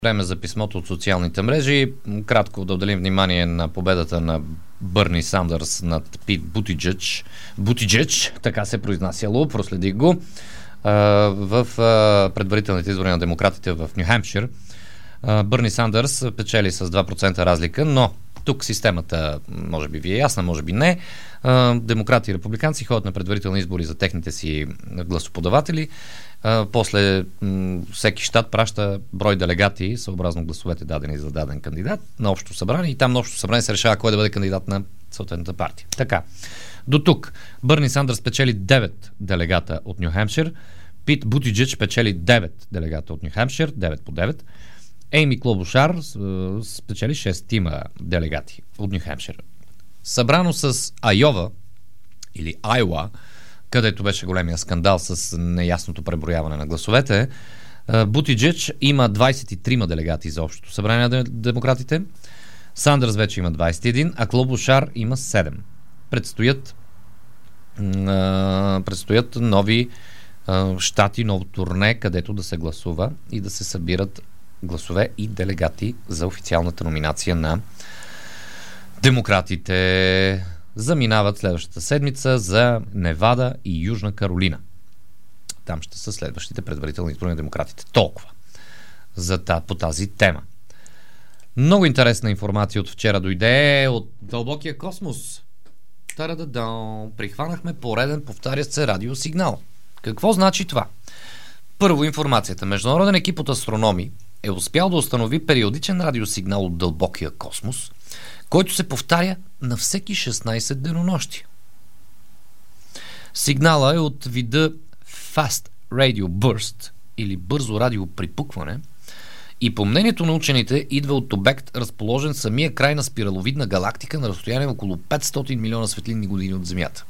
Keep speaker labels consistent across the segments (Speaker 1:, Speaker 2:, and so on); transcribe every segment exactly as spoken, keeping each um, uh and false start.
Speaker 1: Време за писмото от социалните мрежи. Кратко да отделим внимание на победата на Бърни Сандърс над Пит Бутиджъдж. Бутиджъдж, така се произнасяло, проследих го, в предварителните избори на демократите в Ню Хемпшир. Бърни Сандърс печели с два процента разлика, но тук системата може би ви е ясна, може би не. Демократи и републиканци ходят на предварителни избори за техните си гласоподаватели. После всеки щат праща брой делегати, съобразно гласовете дадени за даден кандидат, на общо събрание и там на общо събрание се решава кой да бъде кандидат на съответната партия. Така. До тук Бърни Сандърс печели девет делегата от Ню Хемпшир, Пит Бутиджъдж печели девет делегата от Ню Хемпшир, девет по девет, Ейми Клобушар спечели шест делегати от Ню Хемпшир. Събрано с Айова или Айова, където беше големия скандал с неясното преброяване на гласовете, Бутиджъдж има двадесет и три делегати за общото събрание на демократите, Сандърс вече има двадесет и един, а Клобушар има седем. Предстоят, предстоят нови щати, ново турне, където да се гласува и да се събират гласове и делегати за официалната номинация на демократите. Заминават следващата седмица за Невада и Южна Каролина. Там ще са следващите предварителни избори на демократите. Толкова за та, по тази тема. Много интересна информация от вчера дойде от дълбокия космос. Тарададам. Прихванахме пореден повтарящ се радиосигнал. Какво значи това? Първо информацията. Международен екип от астрономи е успял да установи периодичен радиосигнал от дълбокия космос, който се повтаря на всеки шестнадесет денонощия. Сигнала е от вида Fast Radio Burst или бързо радиоприпукване и по мнението на учените идва от обект, разположен в самия край на спираловидна галактика на разстояние около петстотин милиона светлинни години от Земята.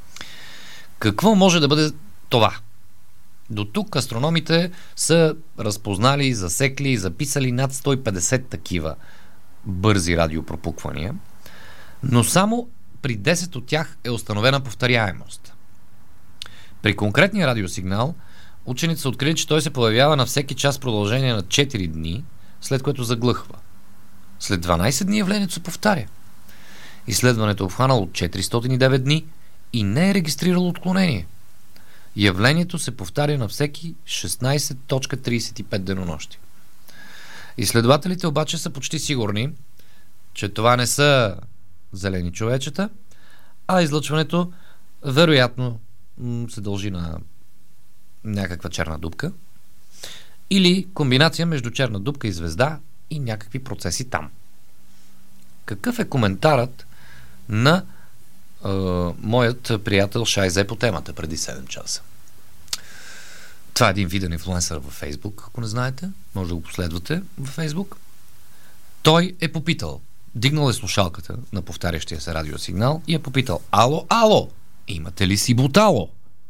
Speaker 1: Какво може да бъде това? До тук астрономите са разпознали, засекли и записали над сто и петдесет такива бързи радиопропуквания, но само при десет от тях е установена повторяемост. При конкретния радиосигнал учените са открили, че той се появява на всеки час в продължение на четири дни, след което заглъхва. След дванадесет дни явлението се повтаря. Изследването е обхванало четиристотин и девет дни и не е регистрирало отклонение. Явлението се повтаря на всеки шестнадесет цяло тридесет и пет денонощи. Изследователите обаче са почти сигурни, че това не са зелени човечета, а излъчването вероятно се дължи на някаква черна дупка или комбинация между черна дупка и звезда и някакви процеси там. Какъв е коментарът на е, моят приятел Шайзе по темата преди седем часа? Това е един виден инфлуенсър във Фейсбук, ако не знаете. Може да го последвате във Фейсбук. Той е попитал, дигнал е слушалката на повтарящия се радиосигнал и е попитал: ало, ало, имате ли си бутало?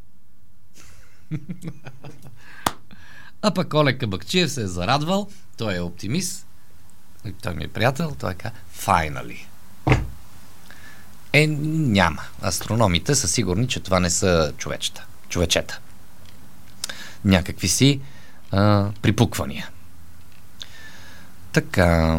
Speaker 1: А пък Олег Кабакчиев се е зарадвал, той е оптимист, и той ми е приятел, той е каза: finally. Е, няма. Астрономите са сигурни, че това не са човечета. Човечета. Някакви си а, припуквания. Така.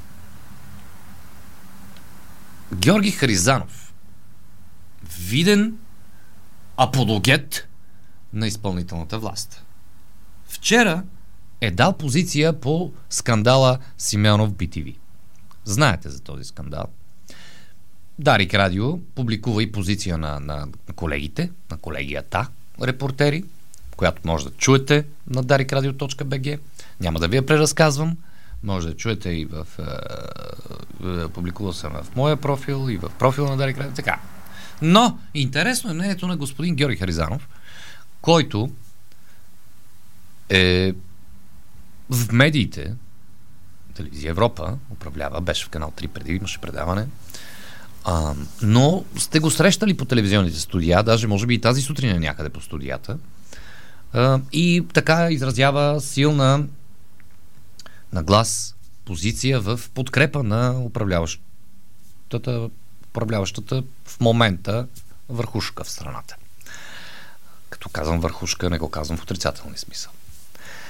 Speaker 1: Георги Харизанов, виден апологет на изпълнителната власт, вчера е дал позиция по скандала Симеонов Би Ти Ви. Знаете за този скандал. Дарик Радио публикува и позиция на, на колегите, на колегията репортери, която може да чуете на дарик радио точка би джи. Няма да ви я преразказвам. Може да чуете и в... Е, публикувал съм в моя профил и в профила на Дарик Радио. Така. Но интересно е мнението на господин Георги Харизанов, който е в медиите, телевизия Европа, управлява, беше в канал три преди, имаше предаване, а, но сте го срещали по телевизионните студия, даже може би и тази сутрин е някъде по студията, а, и така изразява силна на глас позиция в подкрепа на управляващата, управляващата в момента върхушка в страната. Като казвам върхушка, не го казвам в отрицателния смисъл.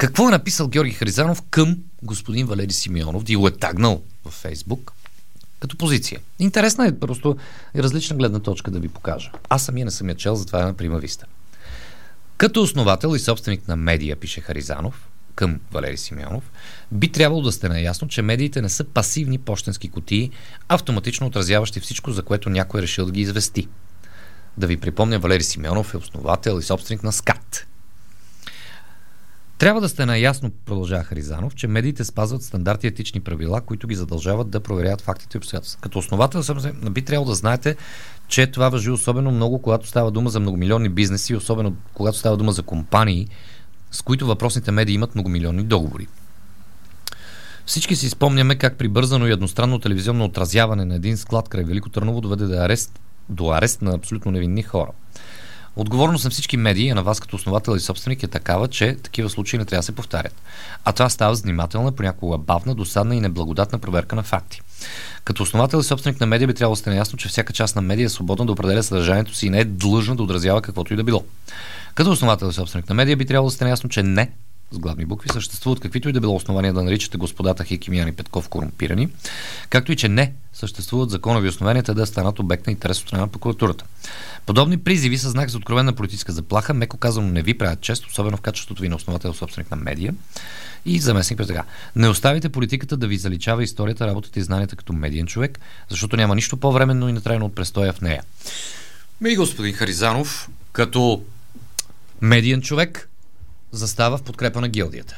Speaker 1: Какво е написал Георги Харизанов към господин Валери Симеонов и го е тагнал във Фейсбук като позиция? Интересна е, просто е различна гледна точка да ви покажа. Аз самия не съм я чел, затова е на Прима Виста. Като основател и собственик на медия, пише Харизанов, към Валери Симеонов, би трябвало да сте наясно, че медиите не са пасивни пощенски кутии, автоматично отразяващи всичко, за което някой е решил да ги извести. Да ви припомня, Валери Симеонов е основател и собственик на СКАТ. Трябва да сте наясно, продължава Харизанов, че медиите спазват стандарти и етични правила, които ги задължават да проверяват фактите и обстоятелства. Като основател би трябвало да знаете, че това важи особено много, когато става дума за многомилионни бизнеси, особено когато става дума за компании, с които въпросните медии имат многомилионни договори. Всички си спомняме как прибързано и едностранно телевизионно отразяване на един склад край Велико Търново доведе до арест, до арест на абсолютно невинни хора. Отговорност на всички медии, а на вас като основател и собственик е такава, че такива случаи не трябва да се повтарят. А това става с внимателна, понякога бавна, досадна и неблагодатна проверка на факти. Като основател и собственик на медия би трябвало да сте наясно, че всяка част на медия е свободна да определя съдържанието си и не е длъжна да отразява каквото и да било. Като основател и собственик на медия би трябвало да сте наясно, че не с главни букви съществуват каквито и да било основания да наричате господата Хикимян и Петков корумпирани, както и че не съществуват законови основания да станат обект на интерес от страна на прокуратурата. Подобни призиви са знак за откровена политическа заплаха, меко казано не ви правят чест, особено в качеството ви на основател и собственик на медия и заместник през така. Не оставите политиката да ви заличава историята, работата и знанията като медиен човек, защото няма нищо по-временно и нетрайно от престоя в нея. Ми, господин Харизанов, като медиен човек, застава в подкрепа на гилдията.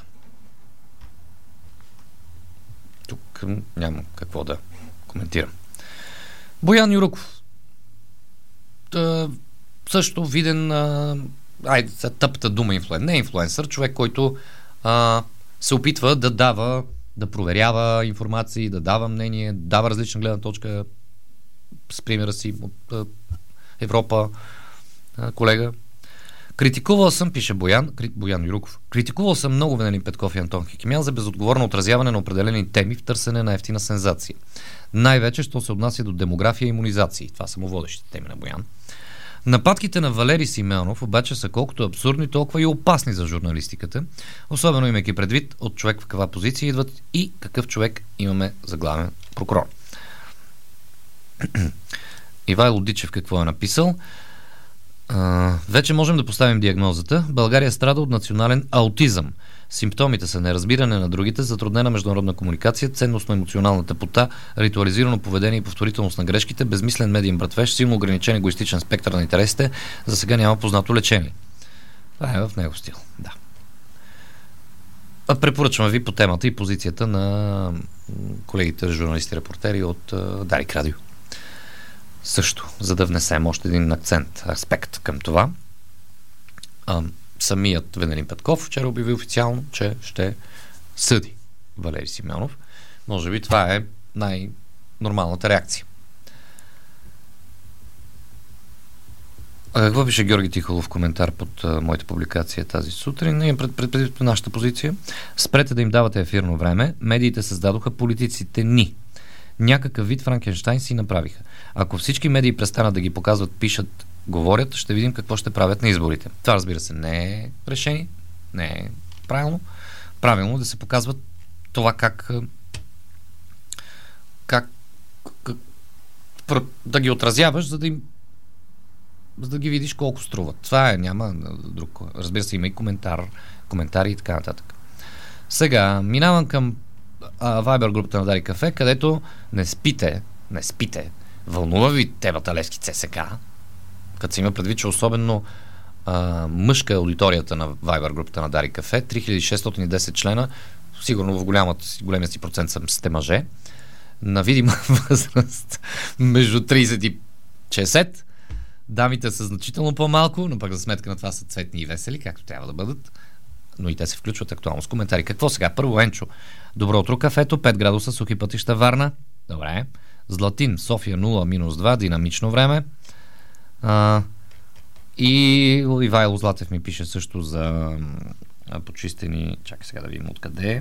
Speaker 1: Тук няма какво да коментирам. Боян Юруков. Та, също виден а, айде, тъпата дума инфлуенсър. Не инфлуенсър, човек, който а, се опитва да дава, да проверява информации, да дава мнение, дава различна гледна точка с примера си от а, Европа, а, колега. Критикувал съм, пише Боян, Боян Юруков, критикувал съм много Венелин Петков и Антон Хикимян за безотговорно отразяване на определени теми в търсене на ефтина сензация. Най-вече, що се отнася до демография и имунизации. Това са му водещите теми на Боян. Нападките на Валери Симеонов обаче са колкото абсурдни, толкова и опасни за журналистиката, особено имайки предвид от човек в каква позиция идват и какъв човек имаме за главен прокурор. Ивайло Дичев какво е написал? Uh, вече можем да поставим диагнозата. България страда от национален аутизъм. Симптомите са неразбиране на другите, затруднена международна комуникация, ценност на емоционална тъпота, ритуализирано поведение и повторителност на грешките, безмислен медиен братвеж, силно ограничен егоистичен спектър на интересите. За сега няма познато лечение. Това е в него стил. Да. А препоръчвам ви по темата и позицията на колегите журналисти, репортери от uh, Дарик Радио. Също, за да внесем още един акцент, аспект към това. А, самият Венелин Петков вчера обяви официално, че ще съди Валери Симеонов. Може би това е най-нормалната реакция. А какво пише Георги Тихолов в коментар под а, моята публикация тази сутрин? Ние пред, пред, пред нашата позиция. Спрете да им давате ефирно време. Медиите създадоха политиците ни. Някакъв вид Франкенщайн си направиха. Ако всички медии престанат да ги показват, пишат, говорят, ще видим какво ще правят на изборите. Това, разбира се, не е решение, не е правилно. Правилно да се показват това как как, как да ги отразяваш, за да им за да ги видиш колко струват. Това е, няма друг. Разбира се, има и коментар, коментари и така нататък. Сега, минавам към Viber групата на Дарик Кафе, където не спите, не спите, вълнува ви темата Левски ЦСК, като се има предвид, че особено а, мъжка е аудиторията на Viber групата на Дарик Кафе, три хиляди шестстотин и десет члена, сигурно в голямата, големия си процент сте мъже, на видима възраст между трийсет и шейсет, дамите са значително по-малко, но пък за сметка на това са цветни и весели, както трябва да бъдат, но и те се включват актуално с коментари. Какво сега? Първо, Енчо. Добро утро, кафето, пет градуса, сухи пътища, Варна. Добре. Златин, София нула, минус два, динамично време. А, и Ивайло Златев ми пише също за а, почистени... Чакай сега да видим откъде.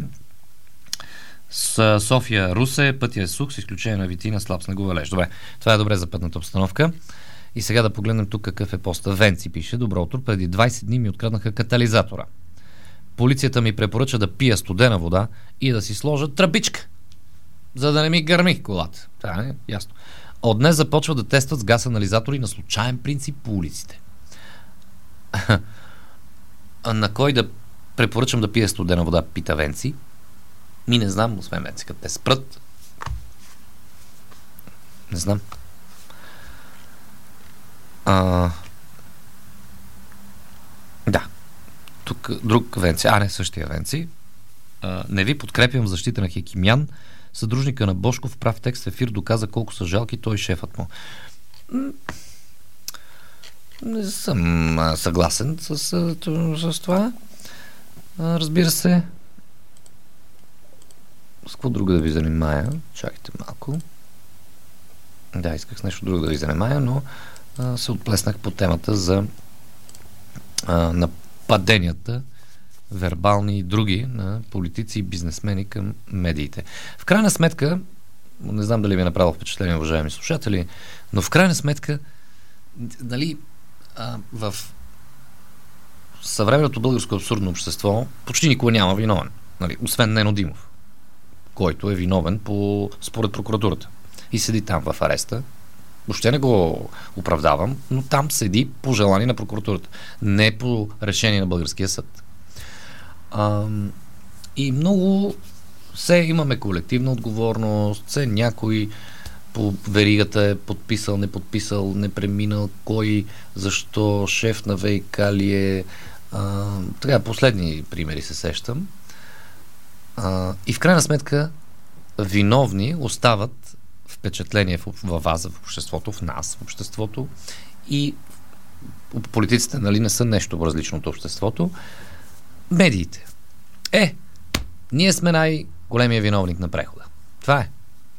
Speaker 1: С София, Русе, пътя е сух, с изключение на Витина, слаб снеговалеж. Добре, това е добре за пътната обстановка. И сега да погледнем тук какъв е поста. Венци пише, добро утро, преди двайсет дни ми откраднаха катализатора. Полицията ми препоръча да пия студена вода и да си сложа тръбичка, за да не ми гърми колата. Това не е ясно. От днес започва да тестват с газ анализатори на случайен принцип по улиците. А на кой да препоръчам да пие студена вода, пита Венци. Ми не знам, освен Венци, като те спрат. Не знам. А... Да. Тук друг Венци. А, не, същия Венци. А, не ви подкрепям в защита на Хекимян. Съдружника на Божков в прав текст в ефир доказа колко са жалки той и шефът му. Не съм а, съгласен с, с, с това. А, разбира се. С какво друго да ви занимая? Чакайте малко. Да, исках с нещо друго да ви занимая, но а, се отплеснах по темата за а, нападенията, вербални и други, на политици и бизнесмени към медиите. В крайна сметка, не знам дали ви е направило впечатление, уважаеми слушатели, но в крайна сметка, нали, а, в съвременното българско абсурдно общество почти никога няма виновен. Нали, освен Нено Димов, който е виновен по, според прокуратурата. И седи там в ареста. Въобще не го оправдавам, но там седи по желание на прокуратурата. Не по решение на българския съд. А, и много все имаме колективна отговорност, все някой по веригата е подписал, не подписал, не преминал, кой, защо, шеф на ВИК ли е. А, така, последни примери се сещам. А, и в крайна сметка виновни остават впечатление в, във вас, в обществото, в нас, в обществото, и политиците, нали, не са нещо различно от обществото. Медиите. Е, ние сме най-големия виновник на прехода. Това е.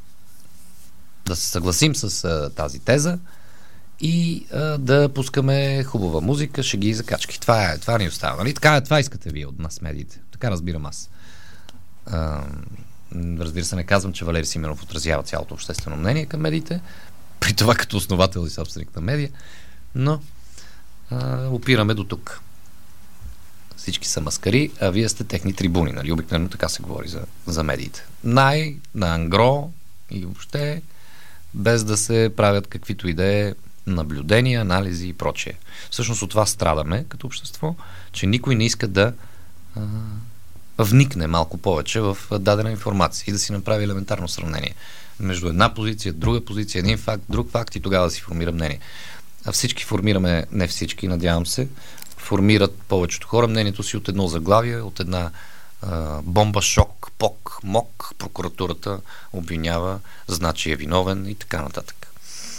Speaker 1: Да се съгласим с а, тази теза и а, да пускаме хубава музика, шеги и закачки. Това е, това ни остава, нали? Така, това искате вие от нас, медиите. Така разбирам аз. А, разбира се, не казвам, че Валери Симеонов отразява цялото обществено мнение към медиите, при това като основател и собственик на медия, но а, опираме до тук. Всички са маскари, а вие сте техни трибуни, нали? Обикновено така се говори за, за медиите. Най, на ангро и въобще без да се правят каквито и да е наблюдения, анализи и прочее. Всъщност от това страдаме като общество, че никой не иска да а, вникне малко повече в дадена информация и да си направи елементарно сравнение между една позиция, друга позиция, един факт, друг факт и тогава да си формира мнение. А всички формираме, не всички, надявам се, формират повечето хора мнението си от едно заглавие, от една а, бомба, шок, пок, мок, прокуратурата обвинява, значи е виновен и така нататък.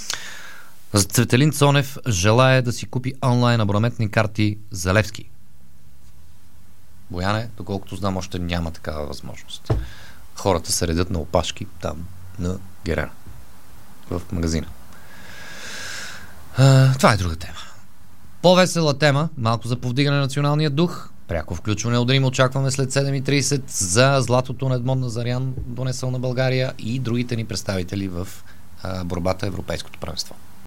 Speaker 1: Цветелин Цонев желае да си купи онлайн абонаментни карти за Левски. Бояне, доколкото знам, още няма такава възможност. Хората се редят на опашки там на Герена в магазина. А, това е друга тема. По-весела тема, малко за повдигане на националния дух. Пряко включване от Рим очакваме след седем и трийсет за златото на Едмон Назарян, донесъл на България, и другите ни представители в а, борбата Европейското първенство.